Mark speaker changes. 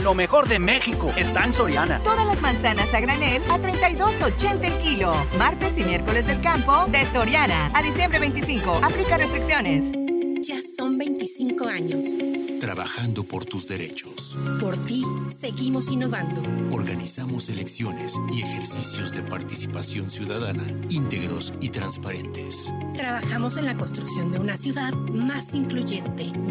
Speaker 1: Lo mejor de México está en Soriana.
Speaker 2: Todas las manzanas a granel a $32.80 el kilo. Martes y miércoles del campo de Soriana. A diciembre 25. Aplica restricciones.
Speaker 3: Ya son 25 años.
Speaker 4: Trabajando por tus derechos.
Speaker 3: Por ti, seguimos innovando.
Speaker 4: Organizamos elecciones y ejercicios de participación ciudadana íntegros y transparentes.
Speaker 3: Trabajamos en la construcción de una ciudad más incluyente,